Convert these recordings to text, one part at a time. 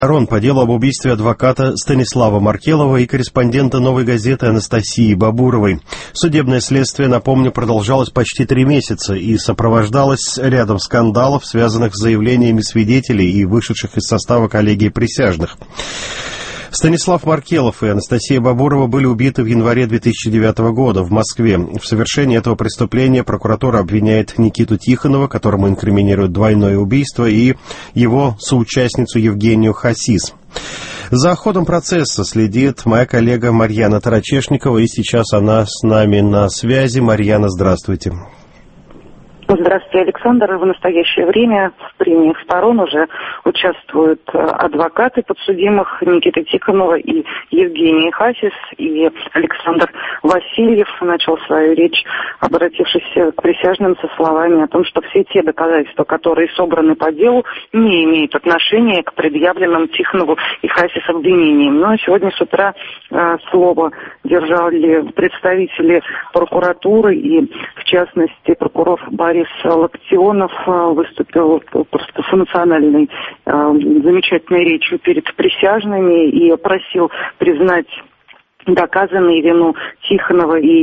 По делу об убийстве адвоката Станислава Маркелова и корреспондента «Новой газеты» Анастасии Бабуровой. Судебное следствие, напомню, продолжалось почти 3 месяца и сопровождалось рядом скандалов, связанных с заявлениями свидетелей и вышедших из состава коллегии присяжных. Станислав Маркелов и Анастасия Бабурова были убиты в январе 2009 года в Москве. В совершении этого преступления прокуратура обвиняет Никиту Тихонова, которому инкриминируют двойное убийство, и его соучастницу Евгению Хасис. За ходом процесса следит моя коллега Марьяна Тарачешникова, и сейчас она с нами на связи. Марьяна, здравствуйте. Здравствуйте, Александр. В настоящее время в прениях сторон уже участвуют адвокаты подсудимых Никита Тихонова и Евгения Хасис. И Александр Васильев начал свою речь, обратившись к присяжным со словами о том, что все те доказательства, которые собраны по делу, не имеют отношения к предъявленным Тихонову и Хасис обвинениям. Но сегодня с утра слово держали представители прокуратуры, и в частности прокурор Борис Локтионов выступил просто с эмоциональной, замечательной речью перед присяжными и просил признать доказанную вину Тихонова и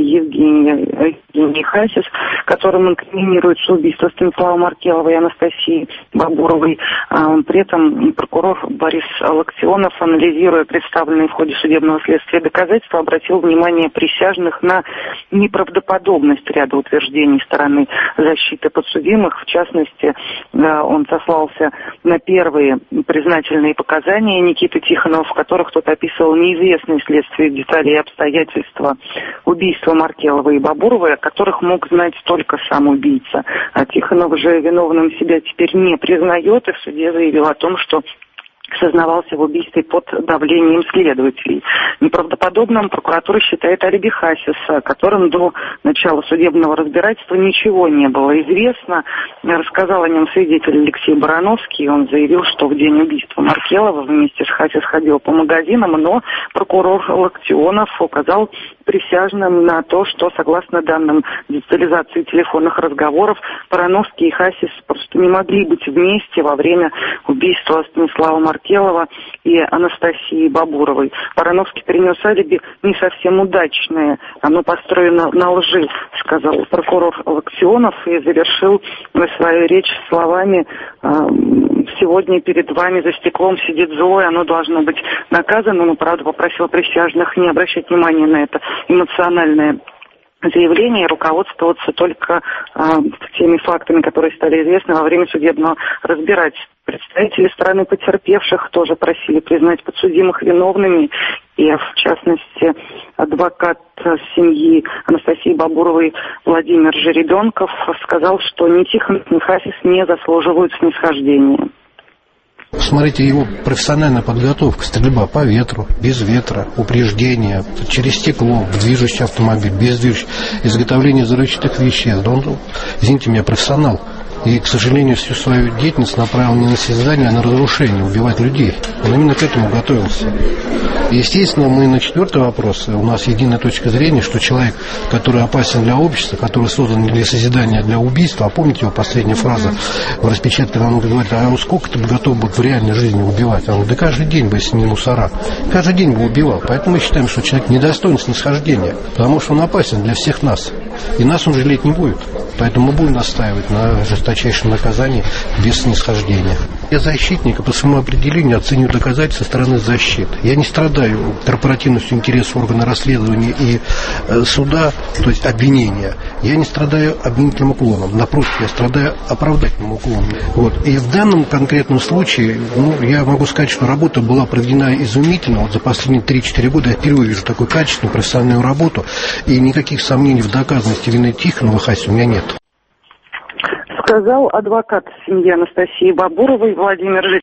Евгении Хасис, которым инкриминируется убийство Станислава Маркелова и Анастасии Бабуровой. При этом прокурор Борис Локтионов, анализируя представленные в ходе судебного следствия доказательства, обратил внимание присяжных на неправдоподобность ряда утверждений стороны защиты подсудимых. В частности, он сослался на первые признательные показания Никиты Тихонова, в которых тот описывал неизвестные следствия детали и обстоятельства убийства Маркелова и Бабуровой, о которых мог знать только сам убийца. А Тихонов же виновным себя теперь не признает и в суде заявил о том, что сознавался в убийстве под давлением следователей. Неправдоподобным прокуратура считает алиби Хасиса, которым до начала судебного разбирательства ничего не было известно. Рассказал о нем свидетель Алексей Барановский. Он заявил, что в день убийства Маркелова вместе с Хасис ходил по магазинам, но прокурор Локтионов указал присяжным на то, что, согласно данным детализации телефонных разговоров, Барановский и Хасис просто не могли быть вместе во время убийства Станислава Маркелова и Анастасии Бабуровой. Барановский принес алиби не совсем удачное, оно построено на лжи, сказал прокурор Локтионов и завершил свою речь словами: «Сегодня перед вами за стеклом сидит зло, и оно должно быть наказано». Но, правда, попросил присяжных не обращать внимания на это эмоциональное заявление, руководствоваться только теми фактами, которые стали известны во время судебного разбирательства. Представители стороны потерпевших тоже просили признать подсудимых виновными, и в частности адвокат семьи Анастасии Бабуровой Владимир Жеребенков сказал, что ни Тихонов, ни Хасис не заслуживают снисхождения. Смотрите, его профессиональная подготовка: стрельба по ветру, без ветра, упреждение, через стекло, в движущий автомобиль, без движущего, изготовление взрывчатых веществ. Он, извините меня, профессионал. И, к сожалению, всю свою деятельность направил не на созидание, а на разрушение, убивать людей. Он именно к этому готовился. И, естественно, мы на 4-й вопрос, у нас единая точка зрения, что человек, который опасен для общества, который создан не для созидания, а для убийства, а помните его последняя фраза в распечатке, он говорит: а сколько ты бы готов был в реальной жизни убивать? Он говорит: да каждый день бы, если не мусора. Каждый день бы убивал. Поэтому мы считаем, что человек недостоин снисхождения, потому что он опасен для всех нас. И нас он жалеть не будет. Поэтому мы будем настаивать на жесточайшем наказании без снисхождения. Я защитник, и по своему определению оцениваю доказательства со стороны защиты. Я не страдаю корпоративностью интересов органа расследования и суда, то есть обвинения. Я не страдаю обвинительным уклоном. Напротив, я страдаю оправдательным уклоном. Вот. И в данном конкретном случае, я могу сказать, что работа была проведена изумительно. Вот за последние 3-4 года я впервые вижу такую качественную профессиональную работу, и никаких сомнений в доказанности вины Тихонова и Хасиса у меня нет. Сказал адвокат семьи Анастасии Бабуровой Владимир